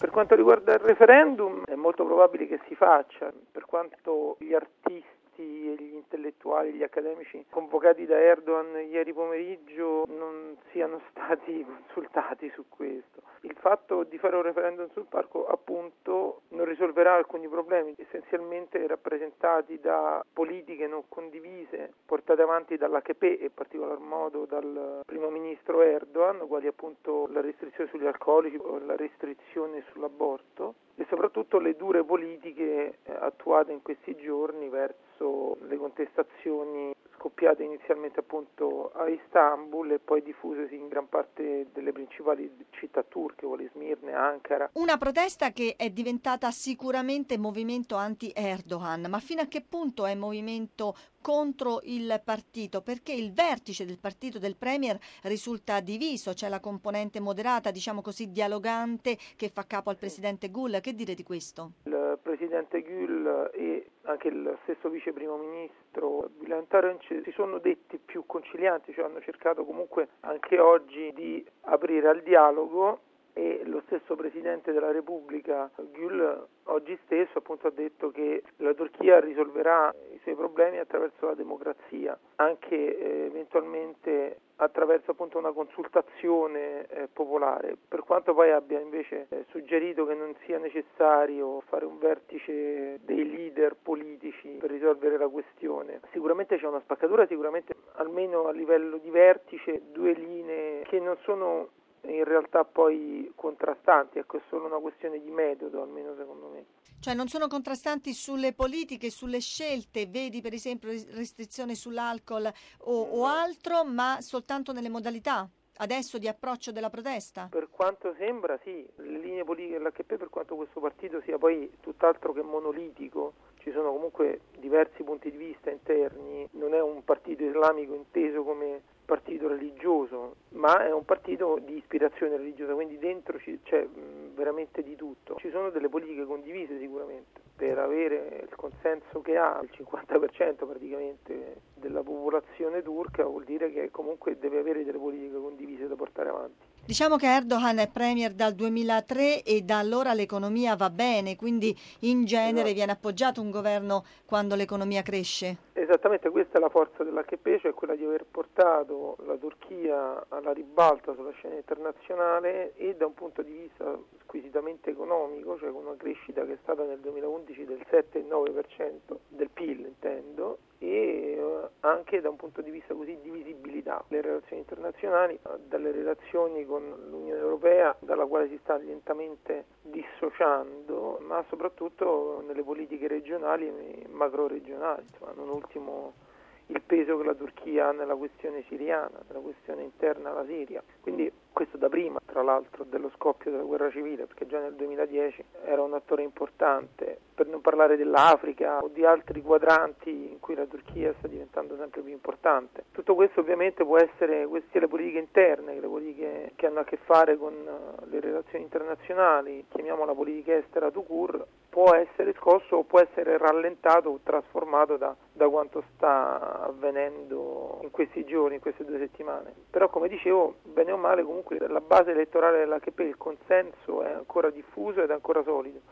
Per quanto riguarda il referendum, è molto probabile che si faccia, per quanto gli artisti e gli intellettuali, gli accademici convocati da Erdogan ieri pomeriggio non siano stati consultati su questo. Il fatto di fare un referendum sul parco appunto non risolverà alcuni problemi essenzialmente rappresentati da politiche non condivise portate avanti dall'AKP e in particolar modo dal primo ministro Erdogan, quali appunto la restrizione sugli alcolici o la restrizione sull'aborto e soprattutto le dure politiche attuate in questi giorni verso le contestazioni scoppiate inizialmente appunto a Istanbul e poi diffusesi in gran parte delle principali città turche, quali Smirne, Ankara. Una protesta che è diventata sicuramente movimento anti-Erdogan, ma fino a che punto è movimento contro il partito? Perché il vertice del partito del Premier risulta diviso, c'è la componente moderata, diciamo così, dialogante che fa capo al presidente Gül. Che dire di questo? Il presidente Gül e anche il stesso vice primo ministro Bülent Arınç si sono detti più concilianti, cioè hanno cercato comunque anche oggi di aprire al dialogo e lo stesso Presidente della Repubblica Gül oggi stesso appunto ha detto che la Turchia risolverà i suoi problemi attraverso la democrazia, anche eventualmente attraverso appunto una consultazione popolare, per quanto poi abbia invece suggerito che non sia necessario fare un vertice dei leader politici per risolvere la questione. Sicuramente c'è una spaccatura, sicuramente almeno a livello di vertice due linee che non sono in realtà poi contrastanti, ecco, è solo una questione di metodo, almeno secondo me. Cioè non sono contrastanti sulle politiche, sulle scelte, vedi per esempio restrizioni sull'alcol o altro, ma soltanto nelle modalità adesso di approccio della protesta? Per quanto sembra sì, le linee politiche dell'AKP, per quanto questo partito sia poi tutt'altro che monolitico, ci sono comunque diversi punti di vista interni, non è un partito islamico inteso come partito religioso, ma è un partito di ispirazione religiosa, quindi dentro c'è veramente di tutto. Ci sono delle politiche condivise sicuramente, per avere il consenso che ha il 50% praticamente della popolazione turca vuol dire che comunque deve avere delle politiche condivise da portare avanti. Diciamo che Erdogan è premier dal 2003 e da allora l'economia va bene, quindi in genere viene appoggiato un governo quando l'economia cresce. Esattamente, questa è la forza dell'AKP, cioè quella di aver portato la Turchia alla ribalta sulla scena internazionale e da un punto di vista squisitamente economico, cioè con una crescita che è stata nel 2011 del 7,9% del PIL intendo, e anche da un punto di vista così di visibilità. Le relazioni internazionali, dalle relazioni con l'Unione Europea, dalla quale si sta lentamente dissociando, ma soprattutto nelle politiche regionali e macro-regionali, insomma, non ultimo il peso che la Turchia ha nella questione siriana, nella questione interna alla Siria. Quindi questo da prima, tra l'altro, dello scoppio della guerra civile, perché già nel 2010 era un attore importante, per non parlare dell'Africa o di altri quadranti in cui la Turchia sta diventando sempre più importante. Tutto questo ovviamente può essere, queste le politiche interne, le politiche che hanno a che fare con le relazioni internazionali, chiamiamola politica estera tout court, può essere scosso o può essere rallentato o trasformato da quanto sta avvenendo in questi giorni, in queste 2 settimane. Però come dicevo, bene o male comunque la base elettorale dell'AKP, il consenso è ancora diffuso ed è ancora solido.